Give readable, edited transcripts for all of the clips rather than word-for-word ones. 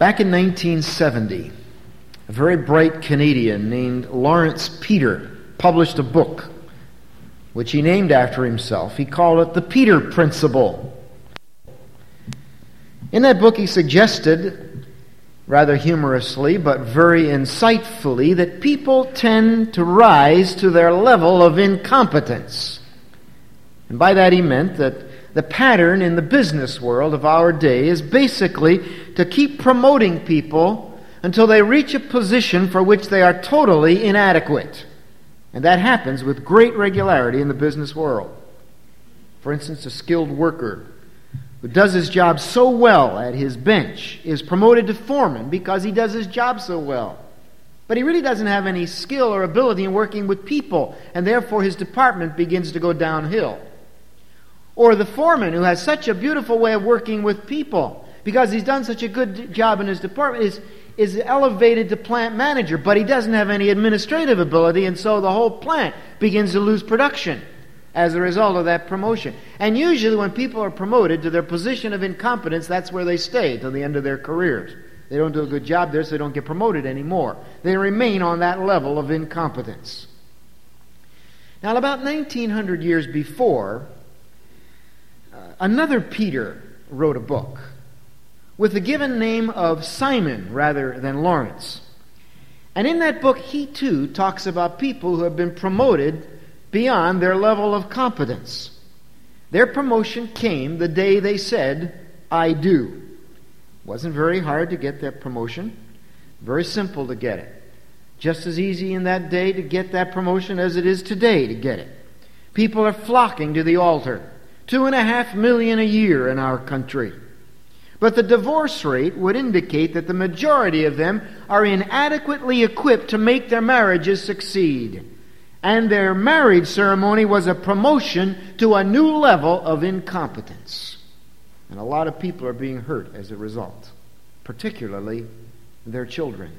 Back in 1970, a very bright Canadian named Lawrence Peter published a book which he named after himself. He called it The Peter Principle. In that book he suggested, rather humorously but very insightfully, that people tend to rise to their level of incompetence. And by that he meant that the pattern in the business world of our day is basically to keep promoting people until they reach a position for which they are totally inadequate. And that happens with great regularity in the business world. For instance, a skilled worker who does his job so well at his bench is promoted to foreman because he does his job so well. But he really doesn't have any skill or ability in working with people, and therefore his department begins to go downhill. Or the foreman who has such a beautiful way of working with people because he's done such a good job in his department is elevated to plant manager, but he doesn't have any administrative ability, and so the whole plant begins to lose production as a result of that promotion. And usually when people are promoted to their position of incompetence, that's where they stay till the end of their careers. They don't do a good job there, so they don't get promoted anymore. They remain on that level of incompetence. Now, about 1900 years before, another Peter wrote a book with the given name of Simon rather than Lawrence. And in that book, he too talks about people who have been promoted beyond their level of competence. Their promotion came the day they said, "I do." It wasn't very hard to get that promotion. Very simple to get it. Just as easy in that day to get that promotion as it is today to get it. People are flocking to the altar. 2.5 million a year in our country. But the divorce rate would indicate that the majority of them are inadequately equipped to make their marriages succeed. And their marriage ceremony was a promotion to a new level of incompetence. And a lot of people are being hurt as a result, particularly their children.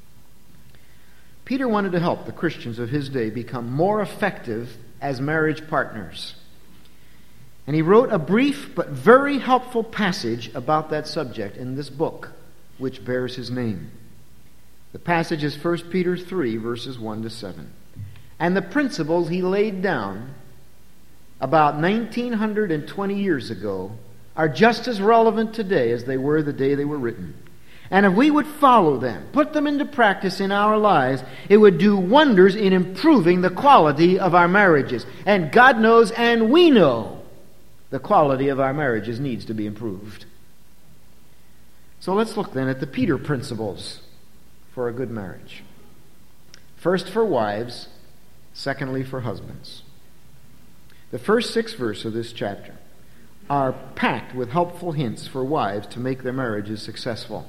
Peter wanted to help the Christians of his day become more effective as marriage partners. And he wrote a brief but very helpful passage about that subject in this book, which bears his name. The passage is 1 Peter 3, verses 1 to 7. And the principles he laid down about 1920 years ago are just as relevant today as they were the day they were written. And if we would follow them, put them into practice in our lives, it would do wonders in improving the quality of our marriages. And God knows, and we know, the quality of our marriages needs to be improved. So let's look then at the Peter principles for a good marriage. First for wives, secondly for husbands. The first 6 verses of this chapter are packed with helpful hints for wives to make their marriages successful.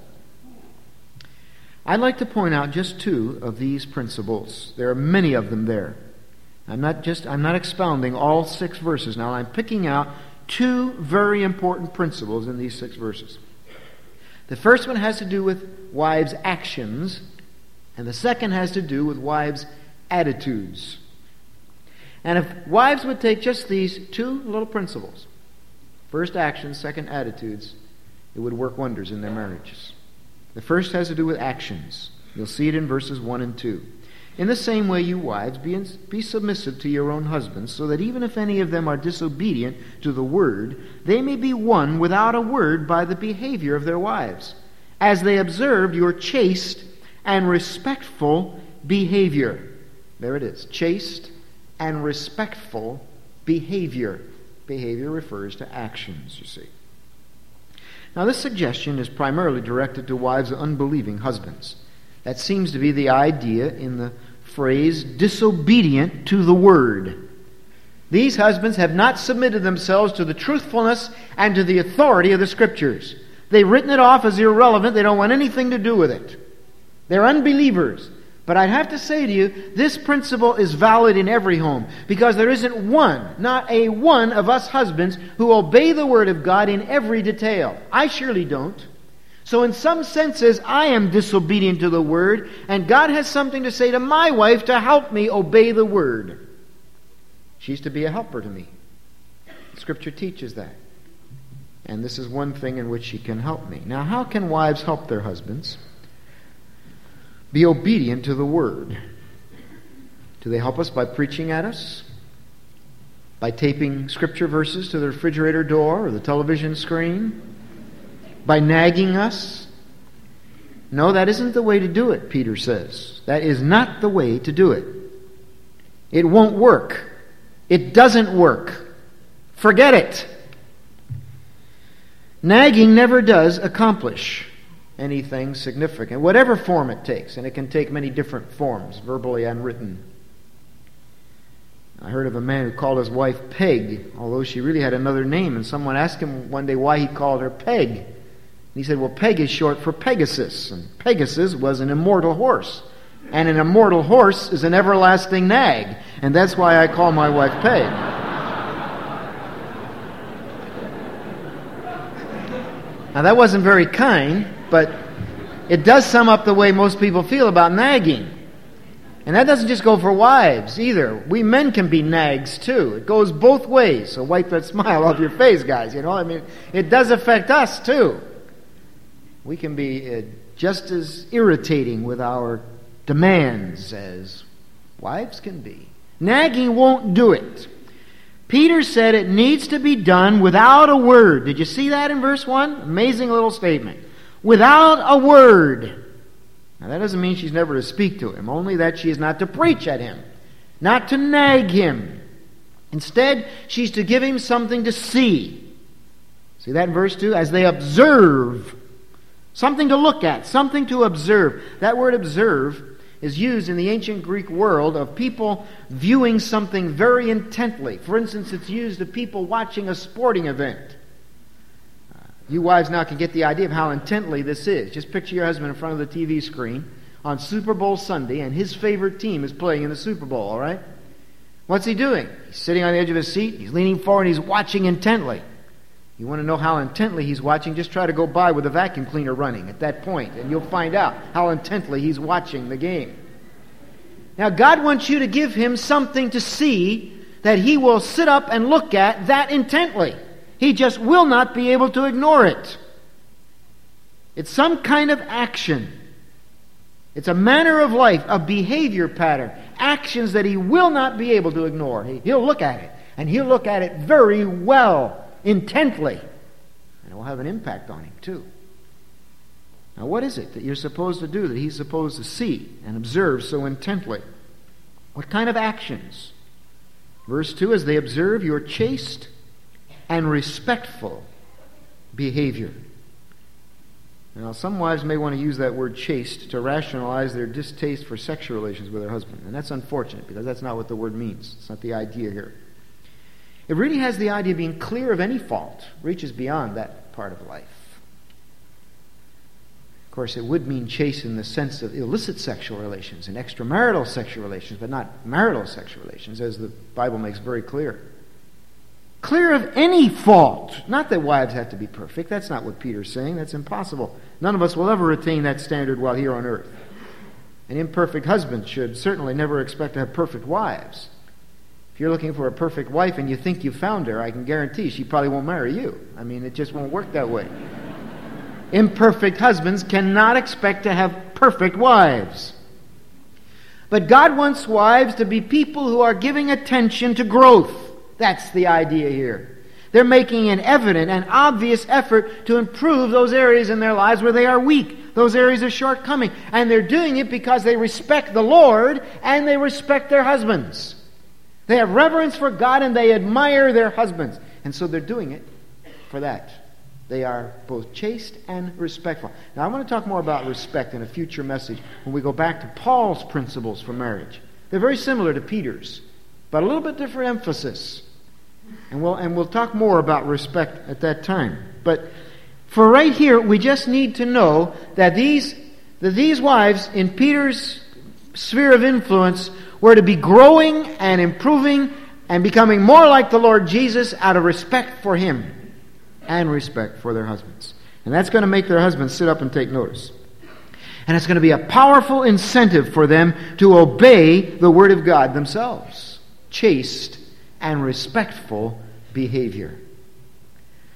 I'd like to point out just 2 of these principles. There are many of them there. I'm not expounding all 6 verses now. I'm picking out 2 very important principles in these 6 verses. The first one has to do with wives' actions, and the second has to do with wives' attitudes. And if wives would take just these 2 little principles, first actions, second attitudes, it would work wonders in their marriages. The first has to do with actions. You'll see it in verses 1 and 2. In the same way, you wives, be submissive to your own husbands, so that even if any of them are disobedient to the word, they may be won without a word by the behavior of their wives, as they observed your chaste and respectful behavior. There it is, chaste and respectful behavior. Behavior refers to actions, you see. Now, this suggestion is primarily directed to wives of unbelieving husbands. That seems to be the idea in the phrase, disobedient to the word. These husbands have not submitted themselves to the truthfulness and to the authority of the Scriptures. They've written it off as irrelevant. They don't want anything to do with it. They're unbelievers. But I'd have to say to you, this principle is valid in every home, because there isn't one, not a one of us husbands who obey the Word of God in every detail. I surely don't. So in some senses, I am disobedient to the Word, and God has something to say to my wife to help me obey the Word. She's to be a helper to me. Scripture teaches that. And this is one thing in which she can help me. Now, how can wives help their husbands? Be obedient to the Word. Do they help us by preaching at us? By taping scripture verses to the refrigerator door or the television screen? By nagging us? No, that isn't the way to do it, Peter says. That is not the way to do it. It won't work. It doesn't work. Forget it. Nagging never does accomplish anything significant, whatever form it takes, and it can take many different forms, verbally and written. I heard of a man who called his wife Peg, although she really had another name, and someone asked him one day why he called her Peg. And he said, well, Peg is short for Pegasus, and Pegasus was an immortal horse, and an immortal horse is an everlasting nag, and that's why I call my wife Peg. Now, that wasn't very kind, but it does sum up the way most people feel about nagging. And that doesn't just go for wives either. We men can be nags too. It goes both ways. So wipe that smile off your face, guys. It does affect us too. We can be just as irritating with our demands as wives can be. Nagging won't do it. Peter said it needs to be done without a word. Did you see that in verse 1? Amazing little statement. Without a word. Now that doesn't mean she's never to speak to him, only that she is not to preach at him, not to nag him. Instead, she's to give him something to see. See that in verse 2? As they observe. Something to look at, something to observe. That word observe is used in the ancient Greek world of people viewing something very intently. For instance, it's used of people watching a sporting event. You wives now can get the idea of how intently this is. Just picture your husband in front of the TV screen on Super Bowl Sunday, and his favorite team is playing in the Super Bowl, all right? What's he doing? He's sitting on the edge of his seat, he's leaning forward, and he's watching intently. You want to know how intently he's watching? Just try to go by with a vacuum cleaner running at that point, and you'll find out how intently he's watching the game. Now, God wants you to give him something to see that he will sit up and look at that intently. He just will not be able to ignore it. It's some kind of action. It's a manner of life, a behavior pattern, actions that he will not be able to ignore. He'll look at it, and he'll look at it very well, intently. And it will have an impact on him, too. Now, what is it that you're supposed to do, that he's supposed to see and observe so intently? What kind of actions? Verse 2, as they observe your chaste and respectful behavior. Now, some wives may want to use that word chaste to rationalize their distaste for sexual relations with their husband. And that's unfortunate, because that's not what the word means. It's not the idea here. It really has the idea of being clear of any fault, reaches beyond that part of life. Of course, it would mean chaste in the sense of illicit sexual relations and extramarital sexual relations, but not marital sexual relations, as the Bible makes very clear. Clear of any fault. Not that wives have to be perfect. That's not what Peter's saying. That's impossible. None of us will ever attain that standard while here on earth. An imperfect husband should certainly never expect to have perfect wives. If you're looking for a perfect wife and you think you found her, I can guarantee she probably won't marry you. I mean, it just won't work that way. Imperfect husbands cannot expect to have perfect wives. But God wants wives to be people who are giving attention to growth. That's the idea here. They're making an evident and obvious effort to improve those areas in their lives where they are weak, those areas of shortcoming. And they're doing it because they respect the Lord and they respect their husbands. They have reverence for God and they admire their husbands. And so they're doing it for that. They are both chaste and respectful. Now, I want to talk more about respect in a future message when we go back to Paul's principles for marriage. They're very similar to Peter's, but a little bit different emphasis. And we'll talk more about respect at that time. But for right here, we just need to know that these wives in Peter's sphere of influence were to be growing and improving and becoming more like the Lord Jesus out of respect for him and respect for their husbands. And that's going to make their husbands sit up and take notice. And it's going to be a powerful incentive for them to obey the Word of God themselves. Chaste and respectful behavior.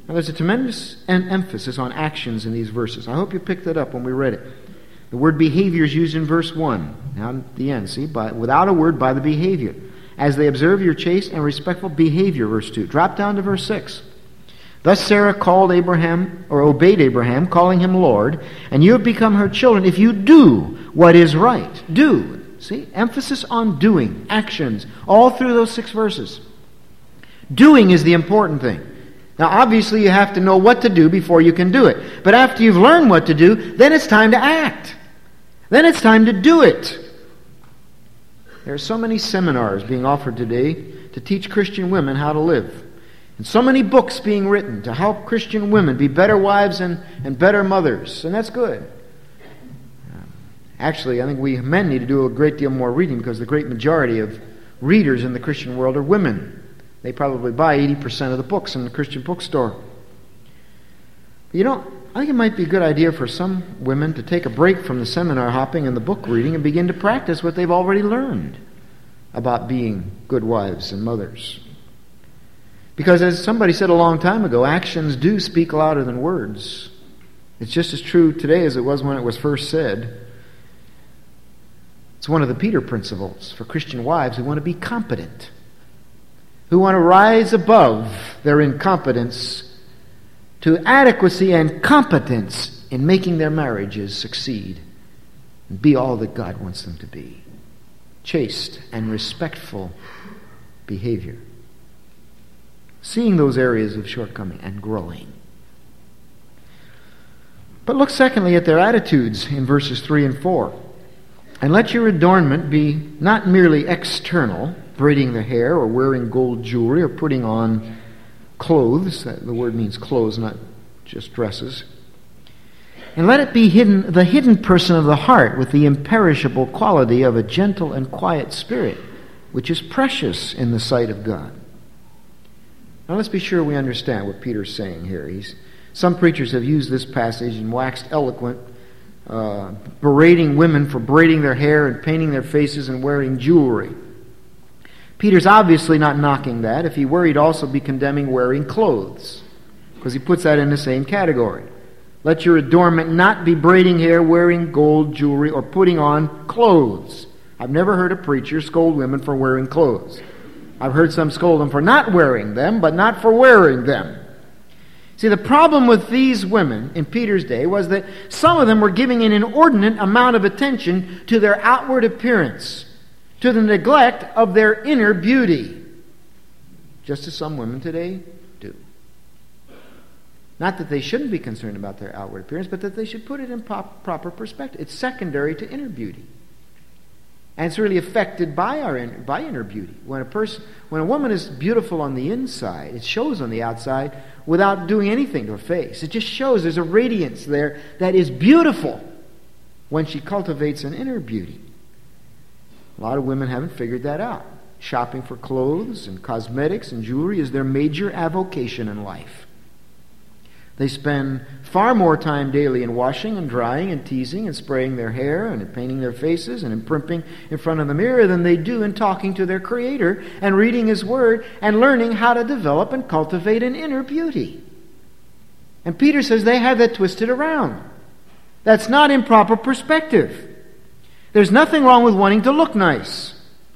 Now, there's a tremendous emphasis on actions in these verses. I hope you picked that up when we read it. The word behavior is used in verse 1. Now at the end, see, without a word, by the behavior. As they observe your chaste and respectful behavior, verse 2. Drop down to verse 6. Thus Sarah called Abraham, or obeyed Abraham, calling him Lord, and you have become her children if you do what is right. Do. See? Emphasis on doing, actions, all through those 6 verses. Doing is the important thing. Now, obviously, you have to know what to do before you can do it. But after you've learned what to do, then it's time to act. Then it's time to do it. There are so many seminars being offered today to teach Christian women how to live. And so many books being written to help Christian women be better wives and better mothers. And that's good. Actually, I think we men need to do a great deal more reading because the great majority of readers in the Christian world are women. They probably buy 80% of the books in the Christian bookstore. But I think it might be a good idea for some women to take a break from the seminar hopping and the book reading and begin to practice what they've already learned about being good wives and mothers. Because as somebody said a long time ago, actions do speak louder than words. It's just as true today as it was when it was first said. It's one of the Peter principles for Christian wives who want to be competent, who want to rise above their incompetence to adequacy and competence in making their marriages succeed and be all that God wants them to be. Chaste and respectful behavior. Seeing those areas of shortcoming and growing. But look secondly at their attitudes in verses 3 and 4. And let your adornment be not merely external, braiding the hair or wearing gold jewelry or putting on clothes. The word means clothes, not just dresses. And let it be the hidden person of the heart with the imperishable quality of a gentle and quiet spirit, which is precious in the sight of God. Now let's be sure we understand what Peter's saying here. Some preachers have used this passage and waxed eloquent, berating women for braiding their hair and painting their faces and wearing jewelry. Peter's obviously not knocking that. If he were, he'd also be condemning wearing clothes, because he puts that in the same category. Let your adornment not be braiding hair, wearing gold jewelry, or putting on clothes. I've never heard a preacher scold women for wearing clothes. I've heard some scold them for not wearing them, but not for wearing them. See, the problem with these women in Peter's day was that some of them were giving an inordinate amount of attention to their outward appearance, to the neglect of their inner beauty, just as some women today do. Not that they shouldn't be concerned about their outward appearance, but that they should put it in proper perspective. It's secondary to inner beauty. And it's really affected by inner beauty. When a woman is beautiful on the inside, it shows on the outside without doing anything to her face. It just shows there's a radiance there that is beautiful when she cultivates an inner beauty. A lot of women haven't figured that out. Shopping for clothes and cosmetics and jewelry is their major avocation in life. They spend far more time daily in washing and drying and teasing and spraying their hair and in painting their faces and in primping in front of the mirror than they do in talking to their Creator and reading His Word and learning how to develop and cultivate an inner beauty. And Peter says they have that twisted around. That's not in proper perspective. There's nothing wrong with wanting to look nice.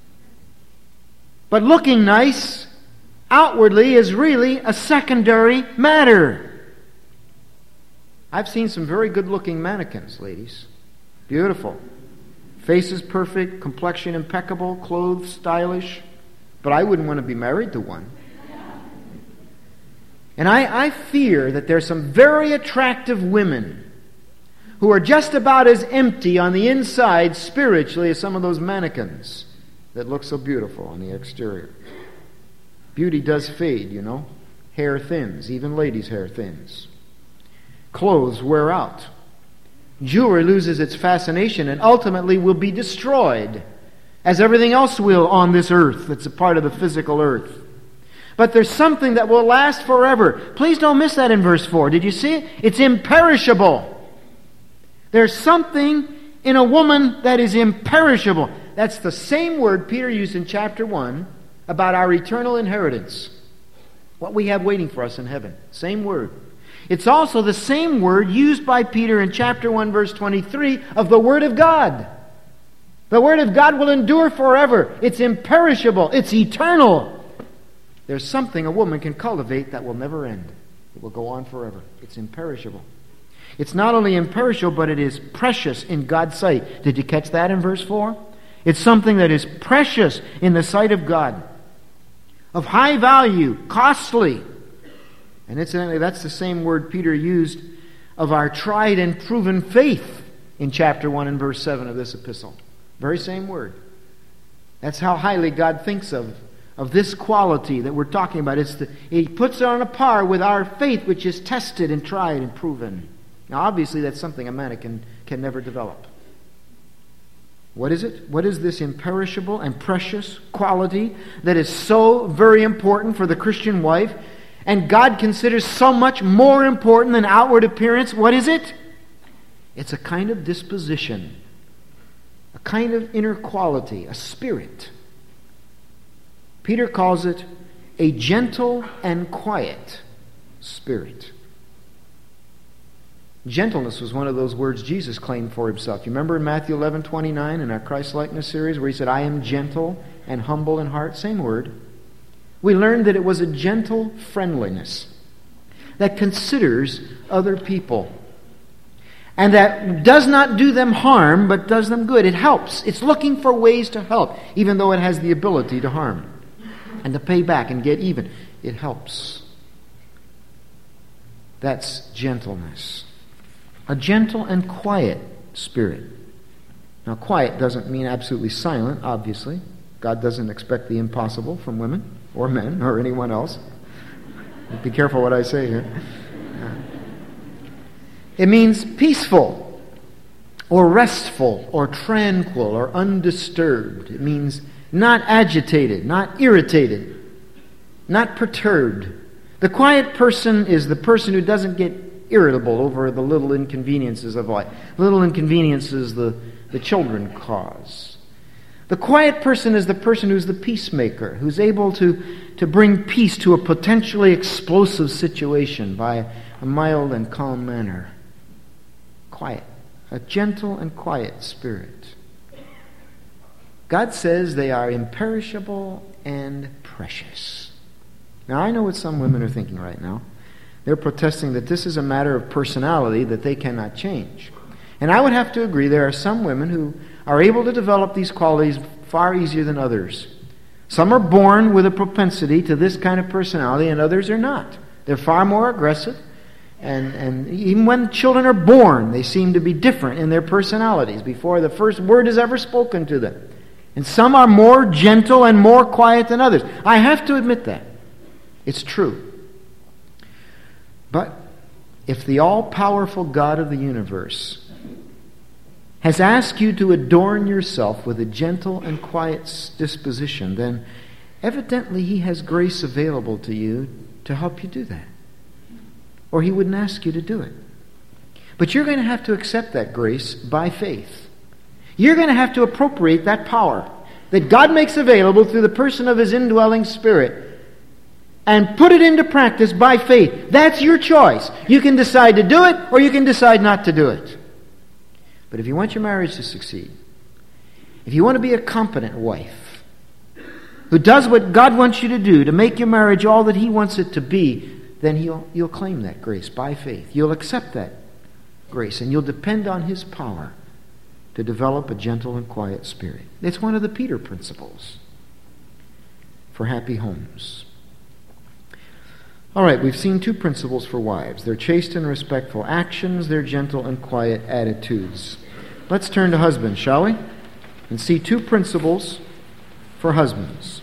But looking nice outwardly is really a secondary matter. I've seen some very good-looking mannequins, ladies. Beautiful. Faces perfect, complexion impeccable, clothes stylish. But I wouldn't want to be married to one. And I fear that there's some very attractive women who are just about as empty on the inside spiritually as some of those mannequins that look so beautiful on the exterior. Beauty does fade, you know. Hair thins. Even ladies' hair thins. Clothes wear out. Jewelry loses its fascination and ultimately will be destroyed, as everything else will on this earth that's a part of the physical earth. But there's something that will last forever. Please don't miss that in verse 4. Did you see it? It's imperishable. There's something in a woman that is imperishable. That's the same word Peter used in chapter 1 about our eternal inheritance. what we have waiting for us in heaven. Same word. It's also the same word used by Peter in chapter 1, verse 23 of the Word of God. The Word of God will endure forever. It's imperishable. It's eternal. There's something a woman can cultivate that will never end. It will go on forever. It's imperishable. It's not only imperishable, but it is precious in God's sight. Did you catch that in verse 4? It's something that is precious in the sight of God. Of high value, costly. And incidentally, that's the same word Peter used of our tried and proven faith in chapter 1 and verse 7 of this epistle. Very same word. That's how highly God thinks of this quality that we're talking about. He puts it on a par with our faith, which is tested and tried and proven. Now, obviously, that's something a man can never develop. What is it? What is this imperishable and precious quality that is so very important for the Christian wife, and God considers so much more important than outward appearance? What is it? It's a kind of disposition, a kind of inner quality, a spirit. Peter calls it a gentle and quiet spirit. Gentleness was one of those words Jesus claimed for himself. You remember in Matthew 11:29 in our Christ-likeness series where he said, I am gentle and humble in heart? Same word. We learned that it was a gentle friendliness that considers other people and that does not do them harm but does them good. It helps. It's looking for ways to help even though it has the ability to harm and to pay back and get even. It helps. That's gentleness. A gentle and quiet spirit. Now, quiet doesn't mean absolutely silent, obviously. God doesn't expect the impossible from women or men or anyone else. Be careful what I say here. It means peaceful or restful or tranquil or undisturbed. It means not agitated, not irritated, not perturbed. The quiet person is the person who doesn't get irritable over the little inconveniences of life, little inconveniences the children cause. The quiet person is the person who's the peacemaker, who's able to bring peace to a potentially explosive situation by a mild and calm manner. Quiet. A gentle and quiet spirit. God says they are imperishable and precious. Now, I know what some women are thinking right now. They're protesting that this is a matter of personality that they cannot change. And I would have to agree there are some women who are able to develop these qualities far easier than others. Some are born with a propensity to this kind of personality and others are not. They're far more aggressive. And even when children are born, they seem to be different in their personalities before the first word is ever spoken to them. And some are more gentle and more quiet than others. I have to admit that. It's true. But if the all-powerful God of the universe has asked you to adorn yourself with a gentle and quiet disposition, then evidently He has grace available to you to help you do that. Or He wouldn't ask you to do it. But you're going to have to accept that grace by faith. You're going to have to appropriate that power that God makes available through the person of His indwelling Spirit and put it into practice by faith. That's your choice. You can decide to do it or you can decide not to do it. But if you want your marriage to succeed, if you want to be a competent wife who does what God wants you to do to make your marriage all that He wants it to be, then you'll claim that grace by faith. You'll accept that grace and you'll depend on His power to develop a gentle and quiet spirit. It's one of the Peter principles for happy homes. All right, we've seen two principles for wives. Their chaste and respectful actions, their gentle and quiet attitudes. Let's turn to husbands, shall we? And see two principles for husbands.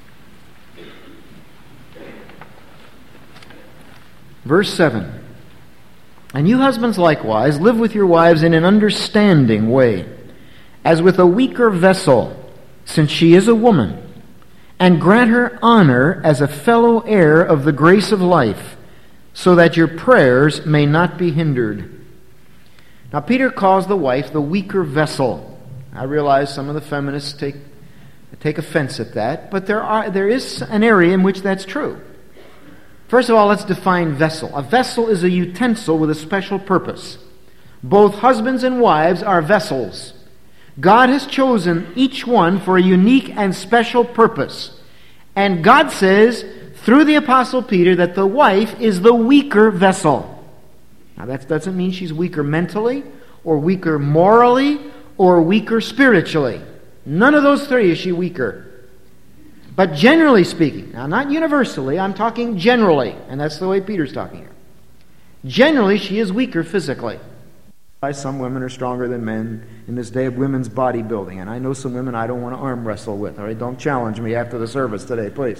Verse 7. And you husbands likewise live with your wives in an understanding way, as with a weaker vessel, since she is a woman, and grant her honor as a fellow heir of the grace of life, so that your prayers may not be hindered. Now, Peter calls the wife the weaker vessel. I realize some of the feminists take offense at that, but there is an area in which that's true. First of all, let's define vessel. A vessel is a utensil with a special purpose. Both husbands and wives are vessels. God has chosen each one for a unique and special purpose. And God says, through the Apostle Peter, that the wife is the weaker vessel. Now that doesn't mean she's weaker mentally, or weaker morally, or weaker spiritually. None of those three is she weaker. But generally speaking, now not universally, I'm talking generally, and that's the way Peter's talking here. Generally, she is weaker physically. Some women are stronger than men in this day of women's bodybuilding, and I know some women I don't want to arm wrestle with. All right, don't challenge me after the service today, please.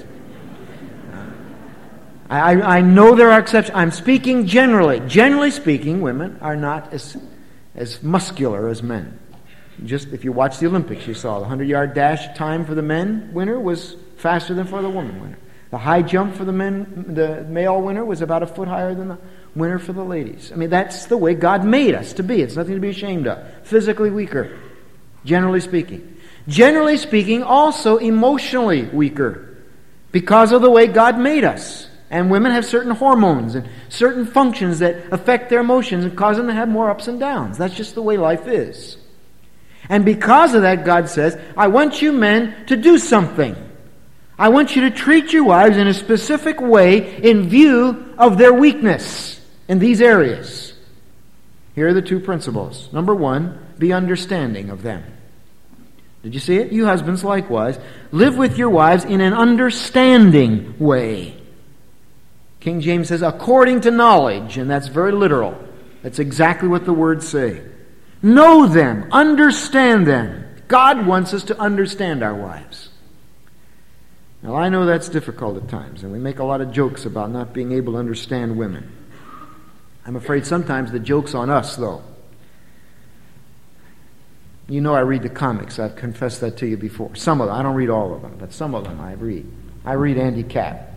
I know there are exceptions. I'm speaking generally. Generally speaking, women are not as muscular as men. Just if you watch the Olympics, you saw the 100-yard dash time for the men winner was faster than for the woman winner. The high jump for the male winner was about a foot higher than the winner for the ladies. I mean, that's the way God made us to be. It's nothing to be ashamed of. Physically weaker, generally speaking. Generally speaking, also emotionally weaker because of the way God made us. And women have certain hormones and certain functions that affect their emotions and cause them to have more ups and downs. That's just the way life is. And because of that, God says, I want you men to do something. I want you to treat your wives in a specific way in view of their weakness in these areas. Here are the two principles. Number one, be understanding of them. Did you see it? You husbands likewise, live with your wives in an understanding way. King James says, according to knowledge, and that's very literal. That's exactly what the words say. Know them, understand them. God wants us to understand our wives. Now, I know that's difficult at times, and we make a lot of jokes about not being able to understand women. I'm afraid sometimes the joke's on us, though. You know I read the comics. I've confessed that to you before. Some of them. I don't read all of them, but some of them I read. I read Andy Capp.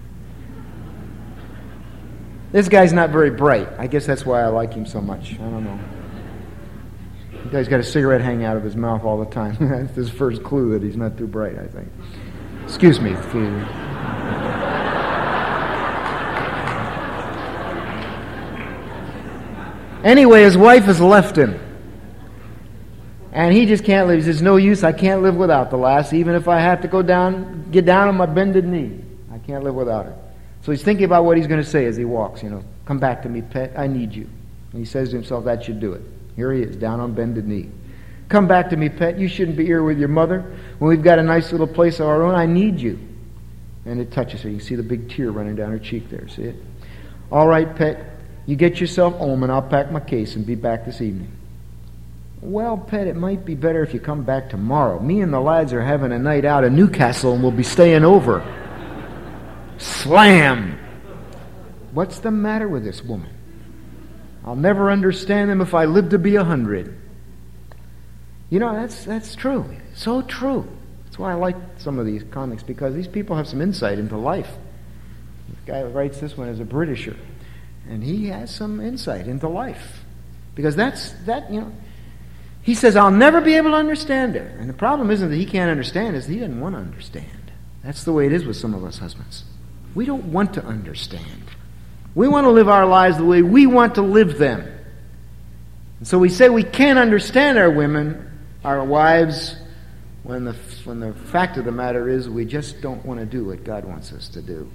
This guy's not very bright. I guess that's why I like him so much. I don't know. The guy's got a cigarette hanging out of his mouth all the time. That's his first clue that he's not too bright, I think. Excuse me. Anyway, his wife has left him. And he just can't live. He says, no use, I can't live without the lass, even if I have to get down on my bended knee. I can't live without her. So he's thinking about what he's going to say as he walks, come back to me, pet, I need you. And he says to himself, that should do it. Here he is, down on bended knee. Come back to me, pet, you shouldn't be here with your mother. When we've got a nice little place of our own, I need you. And it touches her. You can see the big tear running down her cheek there, see it? All right, pet, you get yourself home and I'll pack my case and be back this evening. Well, pet, it might be better if you come back tomorrow. Me and the lads are having a night out in Newcastle and we'll be staying over. Slam! What's the matter with this woman? I'll never understand them if I live to be 100. That's true. So true. That's why I like some of these comics, because these people have some insight into life. The guy who writes this one is a Britisher, and he has some insight into life. Because he says, I'll never be able to understand her. And the problem isn't that he can't understand, it's that he doesn't want to understand. That's the way it is with some of us husbands. We don't want to understand. We want to live our lives the way we want to live them. And so we say we can't understand our wives, when the fact of the matter is we just don't want to do what God wants us to do.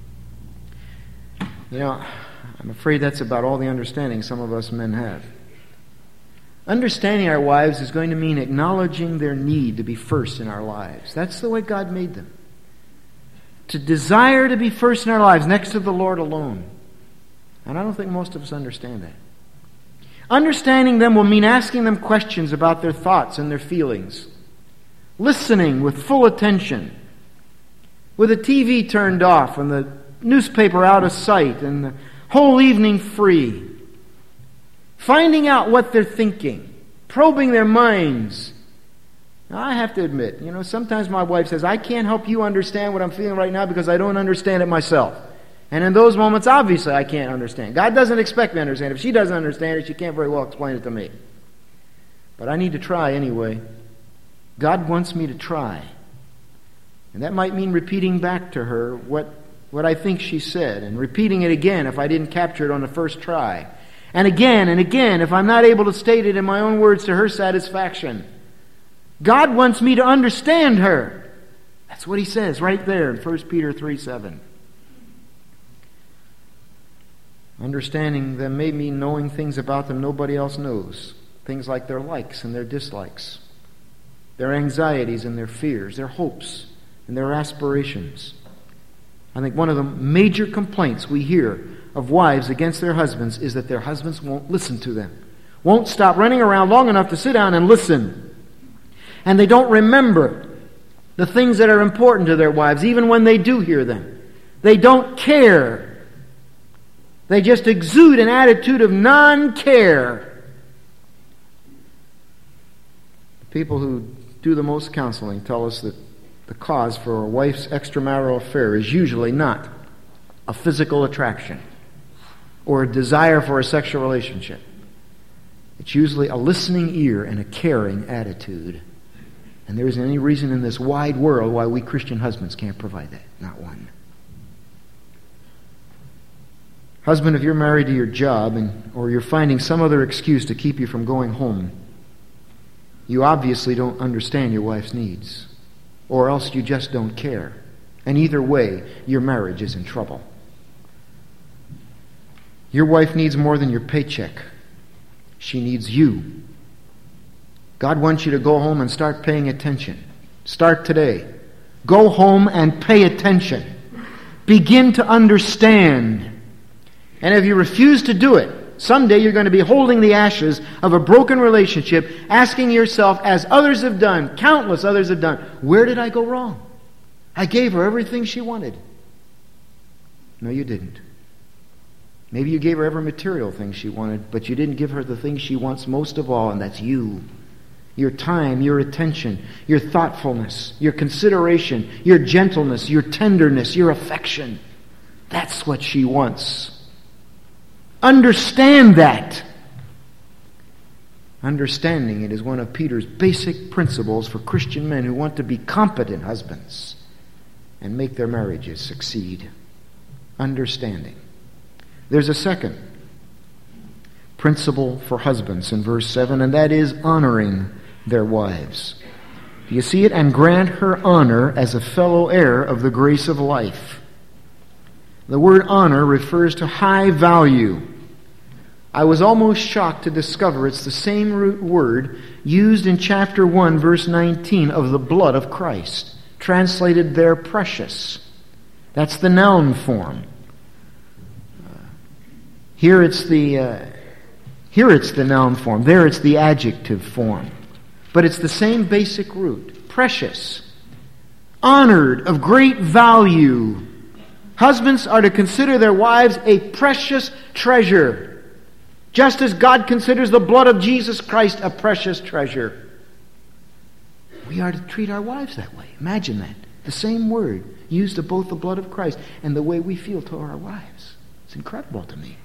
I'm afraid that's about all the understanding some of us men have. Understanding our wives is going to mean acknowledging their need to be first in our lives. That's the way God made them. To desire to be first in our lives, next to the Lord alone. And I don't think most of us understand that. Understanding them will mean asking them questions about their thoughts and their feelings. Listening with full attention. With the TV turned off and the newspaper out of sight and the whole evening free. Finding out what they're thinking. Probing their minds. Now, I have to admit, sometimes my wife says, I can't help you understand what I'm feeling right now because I don't understand it myself. And in those moments, obviously, I can't understand. God doesn't expect me to understand. If she doesn't understand it, she can't very well explain it to me. But I need to try anyway. God wants me to try. And that might mean repeating back to her what what I think she said, and repeating it again if I didn't capture it on the first try. And again if I'm not able to state it in my own words to her satisfaction. God wants me to understand her. That's what he says right there in 1 Peter 3:7. Understanding them may mean knowing things about them nobody else knows. Things like their likes and their dislikes, their anxieties and their fears, their hopes and their aspirations. I think one of the major complaints we hear of wives against their husbands is that their husbands won't listen to them, won't stop running around long enough to sit down and listen. And they don't remember the things that are important to their wives, even when they do hear them. They don't care. They just exude an attitude of non-care. The people who do the most counseling tell us that the cause for a wife's extramarital affair is usually not a physical attraction or a desire for a sexual relationship. It's usually a listening ear and a caring attitude. And there isn't any reason in this wide world why we Christian husbands can't provide that. Not one. Husband, if you're married to your job or you're finding some other excuse to keep you from going home, you obviously don't understand your wife's needs. Or else you just don't care. And either way, your marriage is in trouble. Your wife needs more than your paycheck. She needs you. God wants you to go home and start paying attention. Start today. Go home and pay attention. Begin to understand. And if you refuse to do it, someday you're going to be holding the ashes of a broken relationship, asking yourself, as others have done, countless others have done, where did I go wrong? I gave her everything she wanted. No, you didn't. Maybe you gave her every material thing she wanted, but you didn't give her the thing she wants most of all, and that's you. Your time, your attention, your thoughtfulness, your consideration, your gentleness, your tenderness, your affection. That's what she wants. Understand that. Understanding it is one of Peter's basic principles for Christian men who want to be competent husbands and make their marriages succeed. Understanding. There's a second principle for husbands in verse 7, and that is honoring their wives. Do you see it? And grant her honor as a fellow heir of the grace of life. The word honor refers to high value. I was almost shocked to discover it's the same root word used in chapter 1, verse 19 of the blood of Christ, translated there precious. That's the noun form. Here it's the noun form. There it's the adjective form. But it's the same basic root. Precious. Honored, of great value. Husbands are to consider their wives a precious treasure, just as God considers the blood of Jesus Christ a precious treasure. We are to treat our wives that way. Imagine that. The same word used of both the blood of Christ and the way we feel toward our wives. It's incredible to me.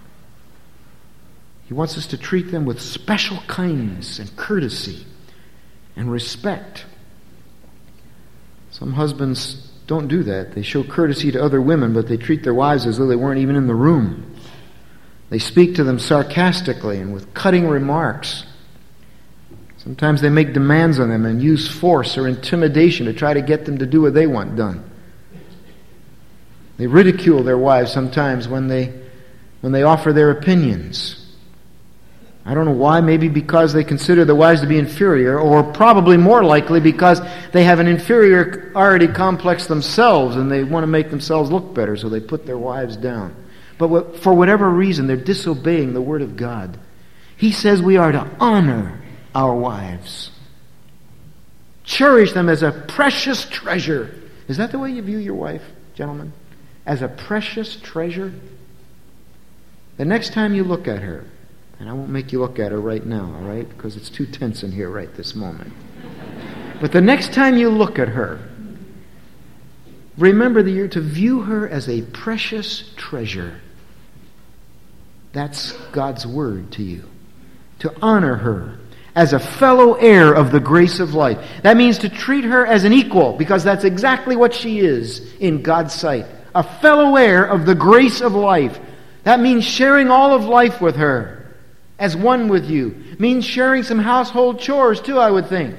He wants us to treat them with special kindness and courtesy and respect. Some husbands don't do that. They show courtesy to other women, but they treat their wives as though they weren't even in the room. They speak to them sarcastically and with cutting remarks. Sometimes they make demands on them and use force or intimidation to try to get them to do what they want done. They ridicule their wives sometimes when they offer their opinions. I don't know why, maybe because they consider the wives to be inferior, or probably more likely because they have an inferiority complex themselves and they want to make themselves look better, so they put their wives down. But for whatever reason, they're disobeying the Word of God. He says we are to honor our wives. Cherish them as a precious treasure. Is that the way you view your wife, gentlemen? As a precious treasure? The next time you look at her, and I won't make you look at her right now, all right? Because it's too tense in here right this moment. But the next time you look at her, remember that you're to view her as a precious treasure. That's God's word to you. To honor her as a fellow heir of the grace of life. That means to treat her as an equal, because that's exactly what she is in God's sight. a fellow heir of the grace of life. That means sharing all of life with her as one with you. It means sharing some household chores too, I would think.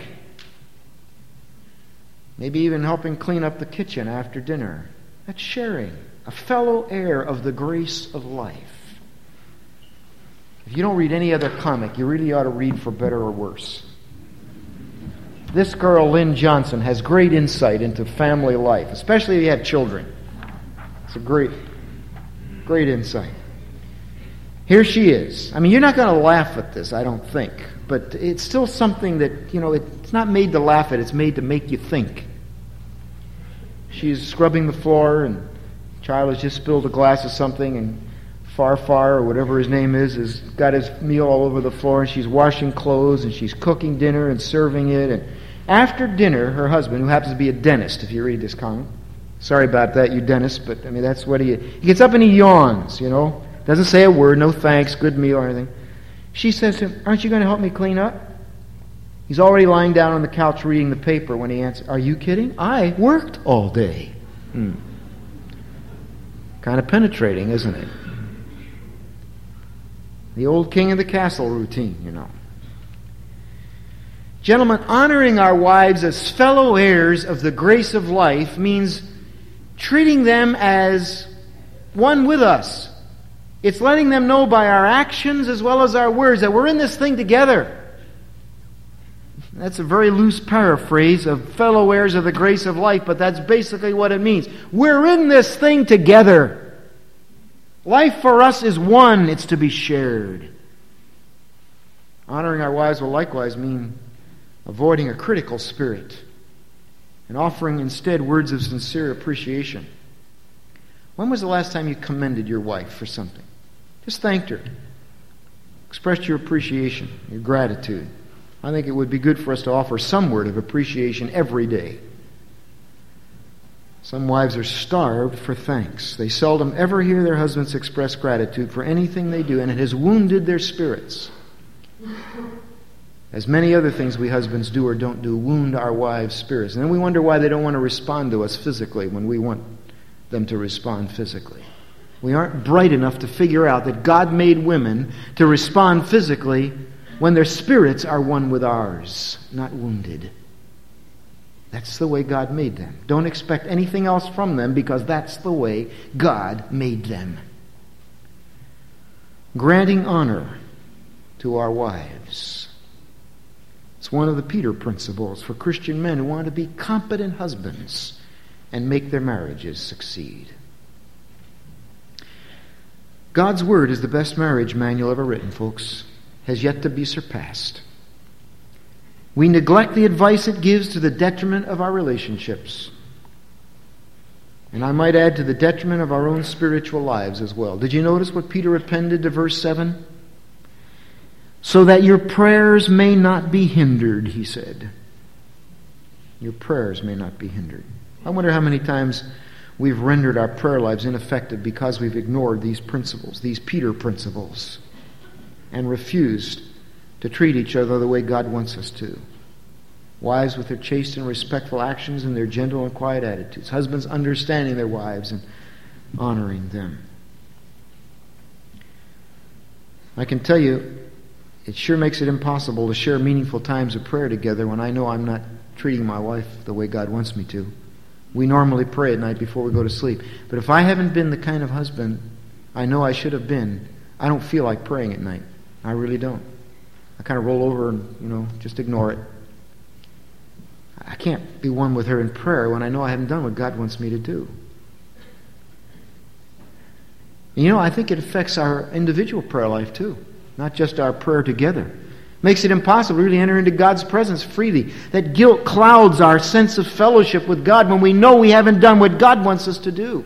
Maybe even helping clean up the kitchen after dinner. That's sharing. A fellow heir of the grace of life. If you don't read any other comic, you really ought to read For Better or Worse. This girl, Lynn Johnson, has great insight into family life, especially if you have children. It's a great insight. Here she is. I mean, you're not going to laugh at this, I don't think. But it's still something that, it's not made to laugh at, it's made to make you think. She's scrubbing the floor, and the child has just spilled a glass of something, and Farfar, or whatever his name is, has got his meal all over the floor, and she's washing clothes, and she's cooking dinner and serving it. And after dinner, her husband, who happens to be a dentist, if you read this comic, sorry about that, you dentist, but I mean, that's what he gets up and he yawns, doesn't say a word, no thanks, good meal or anything. She says to him, aren't you going to help me clean up? He's already lying down on the couch reading the paper when he answers, are you kidding? I worked all day. Kind of penetrating, isn't it? The old king of the castle routine, Gentlemen, honoring our wives as fellow heirs of the grace of life means treating them as one with us. It's letting them know by our actions as well as our words that we're in this thing together. That's a very loose paraphrase of fellow heirs of the grace of life, but that's basically what it means. We're in this thing together. Life for us is one. It's to be shared. Honoring our wives will likewise mean avoiding a critical spirit and offering instead words of sincere appreciation. When was the last time you commended your wife for something? Just thanked her. Expressed your appreciation, your gratitude. I think it would be good for us to offer some word of appreciation every day. Some wives are starved for thanks. They seldom ever hear their husbands express gratitude for anything they do, and it has wounded their spirits. As many other things we husbands do or don't do wound our wives' spirits. And then we wonder why they don't want to respond to us physically when we want them to respond physically. We aren't bright enough to figure out that God made women to respond physically when their spirits are one with ours, not wounded. That's the way God made them. Don't expect anything else from them because that's the way God made them. Granting honor to our wives. It's one of the Peter principles for Christian men who want to be competent husbands and make their marriages succeed. God's Word is the best marriage manual ever written, folks. Has yet to be surpassed. We neglect the advice it gives to the detriment of our relationships. And I might add to the detriment of our own spiritual lives as well. Did you notice what Peter appended to verse 7? So that your prayers may not be hindered, he said. Your prayers may not be hindered. I wonder how many times we've rendered our prayer lives ineffective because we've ignored these principles, these Peter principles, and refused to treat each other the way God wants us to. Wives with their chaste and respectful actions and their gentle and quiet attitudes. Husbands understanding their wives and honoring them. I can tell you, it sure makes it impossible to share meaningful times of prayer together when I know I'm not treating my wife the way God wants me to. We normally pray at night before we go to sleep. But if I haven't been the kind of husband I know I should have been, I don't feel like praying at night. I really don't. I kind of roll over and, just ignore it. I can't be one with her in prayer when I know I haven't done what God wants me to do. And I think it affects our individual prayer life too, not just our prayer together. Makes it impossible to really enter into God's presence freely. That guilt clouds our sense of fellowship with God when we know we haven't done what God wants us to do.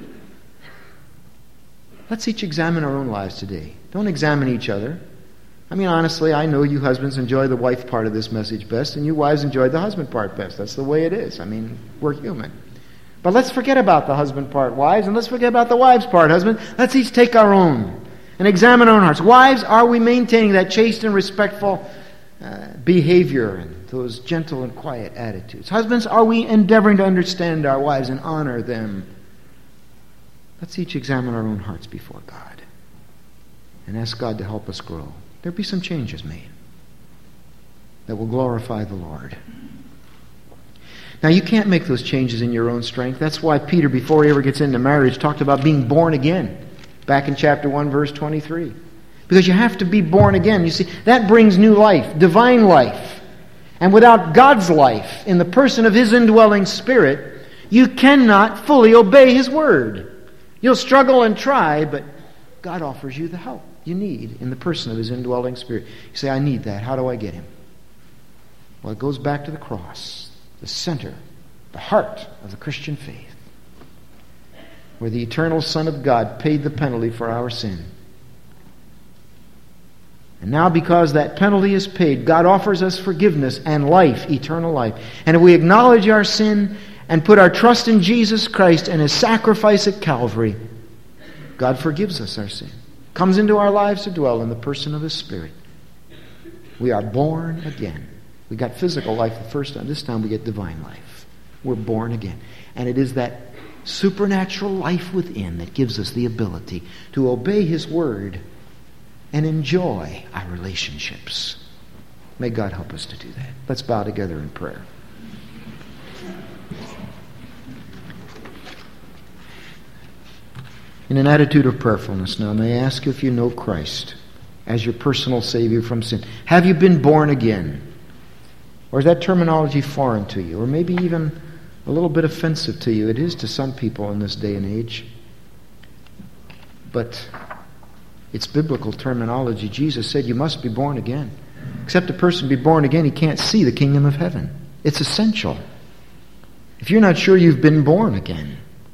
Let's each examine our own lives today. Don't examine each other. I mean, honestly, I know you husbands enjoy the wife part of this message best, and you wives enjoy the husband part best. That's the way it is. I mean, we're human. But let's forget about the husband part, wives, and let's forget about the wives part, husband. Let's each take our own and examine our own hearts. Wives, are we maintaining that chaste and respectful behavior and those gentle and quiet attitudes? Husbands, are we endeavoring to understand our wives and honor them? Let's each examine our own hearts before God and ask God to help us grow. There'll be some changes made that will glorify the Lord. Now, you can't make those changes in your own strength. That's why Peter, before he ever gets into marriage, talked about being born again back in chapter 1, verse 23. Because you have to be born again. You see, that brings new life, divine life. And without God's life in the person of His indwelling Spirit, you cannot fully obey His word. You'll struggle and try, but God offers you the help you need in the person of His indwelling Spirit. You say, I need that. How do I get Him? Well, it goes back to the cross, the center, the heart of the Christian faith, where the eternal Son of God paid the penalty for our sin. And now, because that penalty is paid, God offers us forgiveness and life, eternal life. And if we acknowledge our sin and put our trust in Jesus Christ and His sacrifice at Calvary, God forgives us our sin, comes into our lives to dwell in the person of His Spirit. We are born again. We got physical life the first time. This time we get divine life. We're born again. And it is that supernatural life within that gives us the ability to obey His word and enjoy our relationships. May God help us to do that. Let's bow together in prayer. In an attitude of prayerfulness now, may I ask you if you know Christ as your personal Savior from sin. Have you been born again? Or is that terminology foreign to you? Or maybe even a little bit offensive to you? It is to some people in this day and age. But it's biblical terminology. Jesus said you must be born again. Except a person be born again, he can't see the kingdom of heaven. It's essential. If you're not sure you've been born again,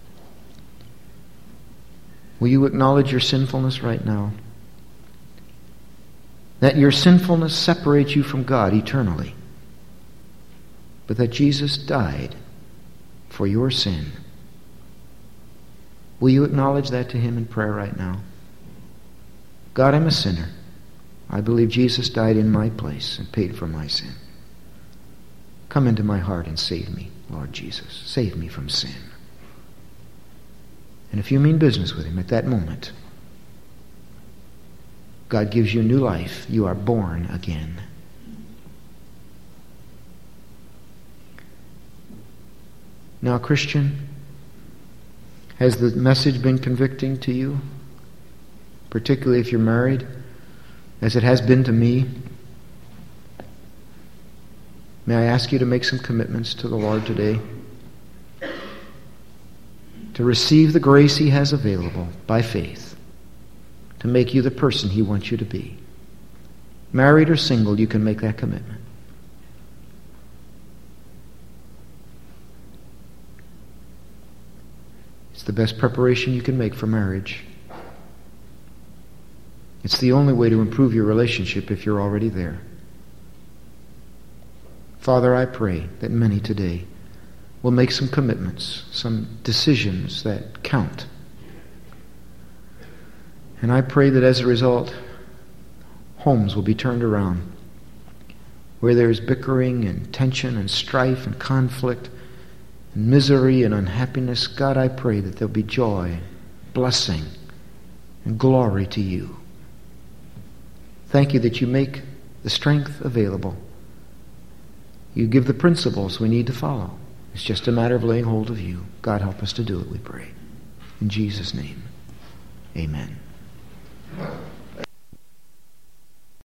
will you acknowledge your sinfulness right now? That your sinfulness separates you from God eternally. But that Jesus died for your sin. Will you acknowledge that to Him in prayer right now? God, I'm a sinner. I believe Jesus died in my place and paid for my sin. Come into my heart and save me, Lord Jesus. Save me from sin. And if you mean business with Him at that moment, God gives you new life. You are born again. Now, Christian, has the message been convicting to you? Particularly if you're married, as it has been to me? May I ask you to make some commitments to the Lord today? To receive the grace He has available by faith, to make you the person He wants you to be. Married or single, you can make that commitment. It's the best preparation you can make for marriage. It's the only way to improve your relationship if you're already there. Father, I pray that many today will make some commitments, some decisions that count. And I pray that as a result, homes will be turned around where there's bickering and tension and strife and conflict and misery and unhappiness. God, I pray that there'll be joy, blessing, and glory to you. Thank you that you make the strength available. You give the principles we need to follow. It's just a matter of laying hold of you. God, help us to do it, we pray. In Jesus' name, amen.